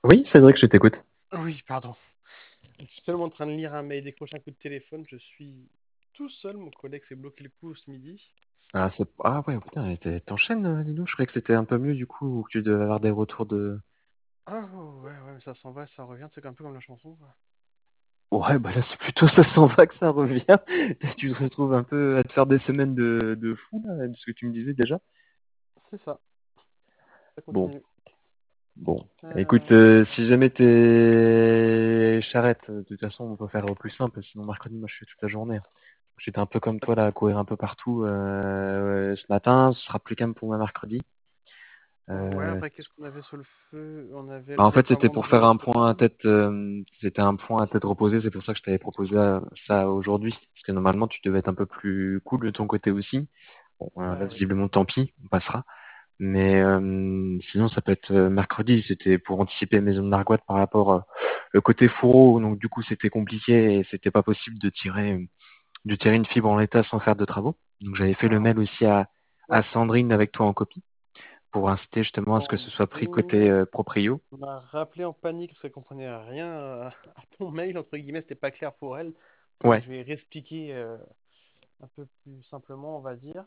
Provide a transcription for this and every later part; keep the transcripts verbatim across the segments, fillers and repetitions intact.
Oui, Cédric, je t'écoute. Oui, pardon. Je suis seulement en train de lire un mail, décroche un coup de téléphone, je suis tout seul, mon collègue s'est bloqué le cou ce midi. Ah, c'est... ah ouais, putain, t'es- t'enchaînes, euh, dis donc. Je croyais que c'était un peu mieux du coup, ou que tu devais avoir des retours de... Ah oh, ouais, ouais, mais ça s'en va, ça revient, c'est un peu comme la chanson, quoi. Ouais, bah là, c'est plutôt ça s'en va que ça revient. Tu te retrouves un peu à te faire des semaines de, de fou, là, de ce que tu me disais déjà. C'est ça, ça Bon, continue. bon. Écoute, Euh, euh, si jamais t'es charrette, de toute façon, on peut faire au plus simple. Sinon, mercredi, moi, je fais toute la journée. J'étais un peu comme toi, là, à courir un peu partout euh, ce matin. Ce sera plus calme pour moi mercredi. ouais, Euh, après, qu'est-ce qu'on avait sur le feu? On avait Bah, le en fait, c'était déploiement pour de faire un notre point à dame. tête, euh, c'était un point à tête reposée, c'est pour ça que je t'avais proposé euh, ça aujourd'hui, parce que normalement tu devais être un peu plus cool de ton côté aussi. Bon, euh, là Bah oui. visiblement tant pis, on passera. Mais euh, sinon ça peut être euh, mercredi, c'était pour anticiper mes zones d'argoite par rapport euh, le côté fourreau, donc du coup c'était compliqué et c'était pas possible de tirer euh, de tirer une fibre en l'état sans faire de travaux. Donc j'avais fait le Alors, mail aussi à, à ouais, Sandrine avec toi en copie pour inciter justement à ce que ce soit pris côté Sandrine euh, proprio. m'a rappelé en panique parce qu'elle comprenait rien à, à ton mail, entre guillemets, c'était pas clair pour elle. Donc Ouais, je vais réexpliquer euh, un peu plus simplement, on va dire.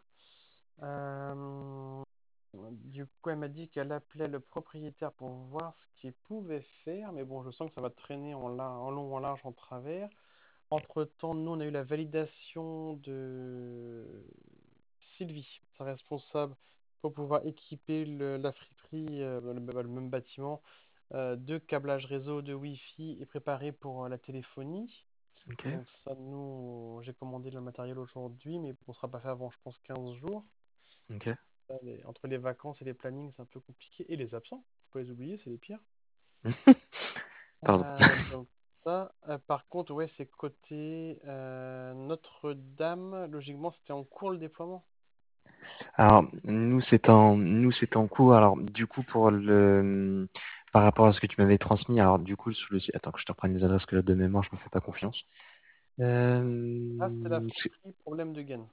Euh, Du coup, elle m'a dit qu'elle appelait le propriétaire pour voir ce qu'il pouvait faire, mais bon, je sens que ça va traîner en, la- en long, en large, en travers. Entre-temps, nous, on a eu la validation de Sylvie, sa responsable, pour pouvoir équiper le- la friperie, euh, le, le même bâtiment, euh, de câblage réseau, de Wi-Fi et préparé pour euh, la téléphonie. ok, Donc ça, nous, j'ai commandé le matériel aujourd'hui, mais on ne sera pas fait avant, je pense, quinze jours. ok. Ça, les- entre les vacances et les plannings, c'est un peu compliqué. Et les absents, faut pas les oublier, c'est les pires. Pardon. Euh, donc ça, euh, par contre, ouais, c'est côté euh, Notre-Dame. Logiquement, c'était en cours le déploiement. Alors, nous, c'est en, nous, c'est en cours. Alors, du coup, pour le, par rapport à ce que tu m'avais transmis, alors, du coup, sur le site, attends que je te reprenne les adresses que là de mémoire, je me fais pas confiance. Ah, c'était la Euh, c'est- friperie, problème de gain.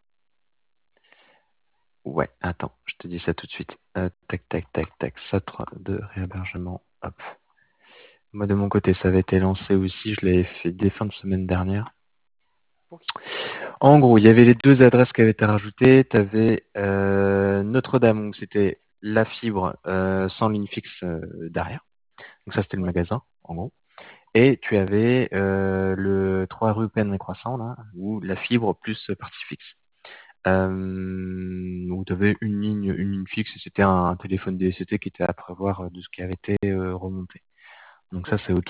ouais, attends, je te dis ça tout de suite. Euh, tac, tac, tac, tac, centre de réhébergement. Hop. Moi, de mon côté, ça avait été lancé aussi. Je l'avais fait dès fin de semaine dernière. Ok. En gros, il y avait les deux adresses qui avaient été rajoutées. Tu avais euh, Notre-Dame, où c'était la fibre euh, sans ligne fixe euh, derrière. Donc ça, c'était le Ouais. magasin, en gros. Et tu avais euh, le trois rue Penn et Croissant, là, où la fibre plus partie fixe. Euh, où tu avais une ligne, une ligne fixe, et c'était un, un téléphone D S C T qui était à prévoir euh, de ce qui avait été euh, remonté. Donc ça, Ok. c'est OK.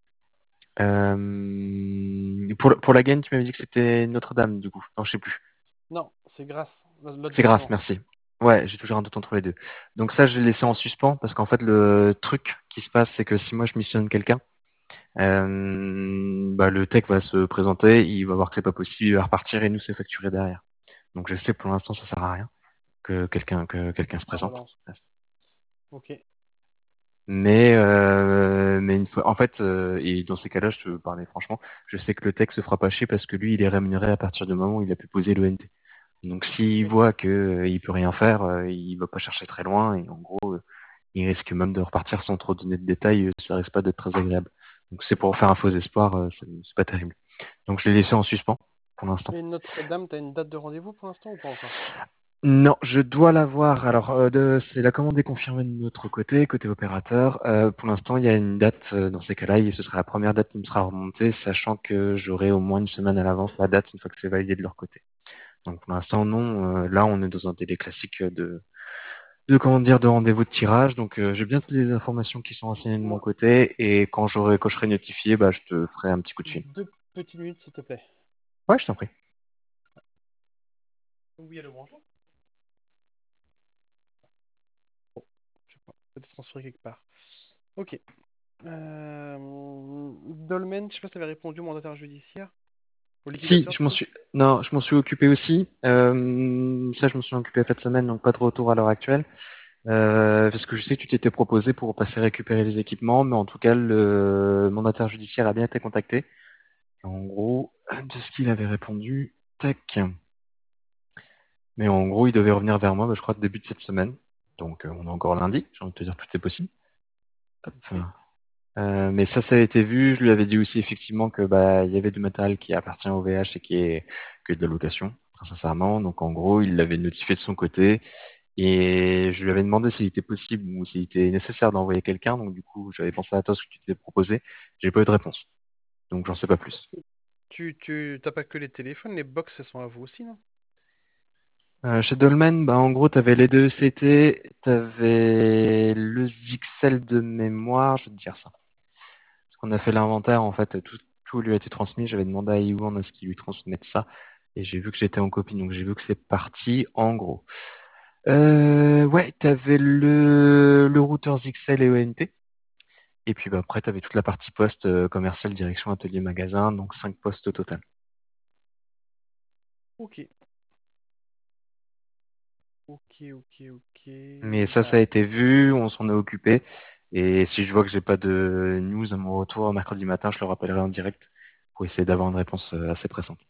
Euh, pour, pour la gaine, tu m'avais dit que c'était Notre-Dame, du coup. Non, je sais plus. Non, c'est grâce. L'autre C'est grâce, bâtiment. merci. Ouais, j'ai toujours un doute entre les deux. Donc ça, je l'ai laissé en suspens, parce qu'en fait, le truc qui se passe, c'est que si moi je missionne quelqu'un, Euh, bah, le tech va se présenter, il va voir que c'est pas possible, il va repartir et nous c'est facturé derrière. Donc je sais pour l'instant ça sert à rien que quelqu'un que quelqu'un se Ça présente. relance. Ok. Mais euh, mais une fois, en fait, euh, et dans ces cas-là, je te parlais franchement, je sais que le tech se fera pas chier parce que lui, il est rémunéré à partir du moment où il a pu poser l'O N T. Donc s'il Ok. voit que euh, il peut rien faire, euh, il va pas chercher très loin et en gros, euh, il risque même de repartir sans trop donner de détails, euh, ça risque pas d'être très agréable. Donc c'est pour faire un faux espoir, euh, c'est c'est pas terrible. Donc je l'ai laissé en suspens pour l'instant. Et Notre-Dame, t'as une date de rendez-vous pour l'instant ou pas encore? Non, je dois l'avoir. Alors, euh, de- c'est la commande est confirmée de notre côté, côté opérateur. Euh, pour l'instant, il y a une date euh, dans ces cas-là, et ce sera la première date qui me sera remontée, sachant que j'aurai au moins une semaine à l'avance la date une fois que c'est validé de leur côté. Donc pour l'instant, non. Euh, là, on est dans un délai classique de, de comment dire, de rendez-vous de tirage. Donc euh, j'ai bien toutes les informations qui sont renseignées de mon Moi, côté, et quand j'aurai, quand je serai notifié, bah, je te ferai un petit coup de fil. deux petites minutes, s'il te plaît. Ouais, je t'en prie. Oui, allô, bonjour. Bon, je sais pas, peut-être transférer quelque part. Ok. Euh, Dolmen, je sais pas si tu avais répondu au mandataire judiciaire, au Si, liquidateur je m'en plutôt. suis, non, je m'en suis occupé aussi. Euh, ça, je m'en suis occupé cette semaine, donc pas de retour à l'heure actuelle. Euh, parce que je sais que tu t'étais proposé pour passer récupérer les équipements, mais en tout cas, le mandataire judiciaire a bien été contacté. En gros, de ce qu'il avait répondu, tac. Mais en gros, il devait revenir vers moi, bah, je crois, début de cette semaine. Donc, euh, on est encore lundi. J'ai envie de te dire, tout est possible. Hop. Ok. Euh, mais ça, ça a été vu. Je lui avais dit aussi effectivement que bah il y avait du matériel qui appartient au V H et qui est que de la location, très sincèrement. Donc en gros, il l'avait notifié de son côté et je lui avais demandé s'il était possible ou s'il était nécessaire d'envoyer quelqu'un. Donc du coup, j'avais pensé à toi ce que tu t'es proposé. J'ai pas eu de réponse, donc j'en sais pas plus. Tu, tu, t'as pas que les téléphones, les box, elles sont à vous aussi, non? Euh, chez Dolmen, bah en gros, t'avais les deux C T, t'avais le Zixel de mémoire, je vais te dire ça. Parce qu'on a fait l'inventaire, en fait, tout, tout lui a été transmis. J'avais demandé à Iwan à ce qu'il lui transmette ça. Et j'ai vu que j'étais en copie, donc j'ai vu que c'est parti, en gros. Euh, ouais, t'avais le, le routeur Zixel et O N T. Et puis bah, après, t'avais toute la partie poste, euh, commerciale, direction, atelier, magasin, donc cinq postes au total. Ok, ok, ok, ok. Mais ça, ça a Bah, été vu, on s'en est occupé. Et si je vois que j'ai pas de news à mon retour mercredi matin, je le rappellerai en direct pour essayer d'avoir une réponse euh, assez pressante.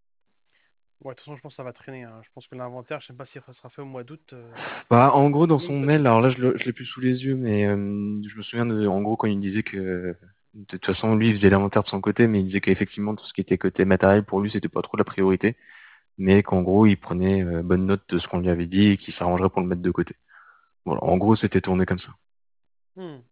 ouais, de toute façon, je pense que ça va traîner, hein. Je pense que l'inventaire, je sais pas si ça sera fait au mois d'août. euh, Bah, en gros, dans ou même son mail, peut-être. alors là, je le- je l'ai plus sous les yeux, mais euh, je me souviens de, en gros, quand il disait que, de toute façon, lui, il faisait l'inventaire de son côté, mais il disait qu'effectivement, tout ce qui était côté matériel, pour lui, c'était pas trop la priorité, mais qu'en gros, il prenait euh, bonne note de ce qu'on lui avait dit et qu'il s'arrangerait pour le mettre de côté. Voilà, en gros, c'était tourné comme ça. Hmm.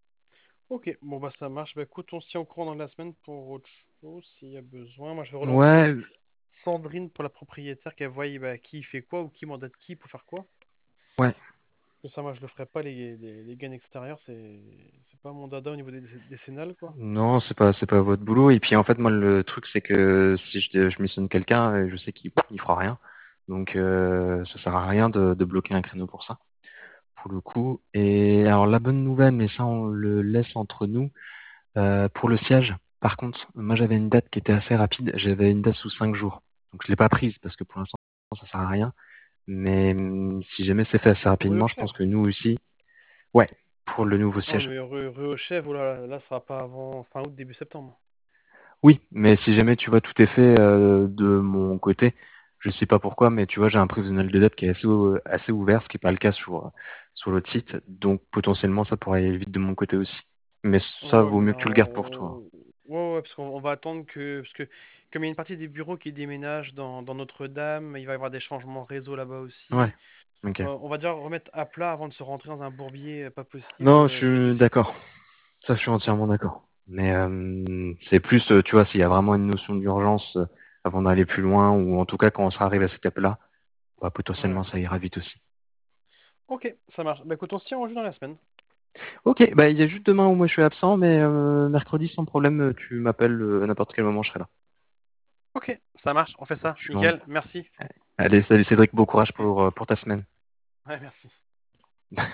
Ok, bon bah ça marche. Bah écoute, on se tient au courant dans la semaine pour autre chose s'il y a besoin. Moi je vais relancer Ouais, Sandrine pour la propriétaire qu'elle voie bah, qui fait quoi ou qui mandate qui pour faire quoi. ouais. Que ça, moi je le ferai pas les, les, les gains extérieurs, c'est c'est pas mon dada au niveau des des décennales quoi. Non, c'est pas, c'est pas votre boulot. Et puis, en fait, moi, le truc, c'est que si je, je missionne quelqu'un, euh, je sais qu'il il fera rien. Donc, euh, ça sert à rien de, de bloquer un créneau pour ça, pour le coup. Et alors, la bonne nouvelle, mais ça, on le laisse entre nous. Euh, pour le siège, par contre, moi j'avais une date qui était assez rapide. J'avais une date sous cinq jours. Donc je l'ai pas prise parce que pour l'instant ça sert à rien. Mais hum, si jamais c'est fait assez Rue aux rapidement, je pense chèvres. que nous aussi, ouais, pour le nouveau Non siège. mais rue, rue aux chèvres, oh là, là, là, ça sera pas avant fin août, début septembre. Oui, mais si jamais tu vois tout est fait euh, de mon côté, je sais pas pourquoi, mais tu vois j'ai un prévisionnel de date qui est assez, ou- assez ouvert, ce qui est pas le cas sur sur l'autre site. Donc potentiellement ça pourrait aller vite de mon côté aussi. Mais ça Ouais, vaut mais mieux que tu le gardes pour toi. on... ouais, ouais, parce qu'on on va attendre que... Parce que comme il y a une partie des bureaux qui déménagent dans, dans Notre-Dame, il va y avoir des changements réseau là-bas Ouais, aussi. ok. Euh, on va dire remettre à plat avant de se rentrer dans un bourbier euh, pas possible Non, je euh, dès le suis début. d'accord. Ça, je suis entièrement d'accord. Mais euh, c'est plus, euh, tu vois, s'il y a vraiment une notion d'urgence euh, avant d'aller plus loin, ou en tout cas quand on sera arrivé à cette étape-là, bah, Ouais. potentiellement ça ira vite aussi. Ok, ça marche. Bah écoute, on se tient en jeu dans la semaine. Ok, bah il y a juste demain où moi je suis absent, mais euh, mercredi sans problème, euh, tu m'appelles euh, à n'importe quel moment, je serai là. Ok, ça marche, on fait ça. Je suis en- Nickel, merci. Allez, salut Cédric, bon courage pour, euh, pour ta semaine. Ouais, merci.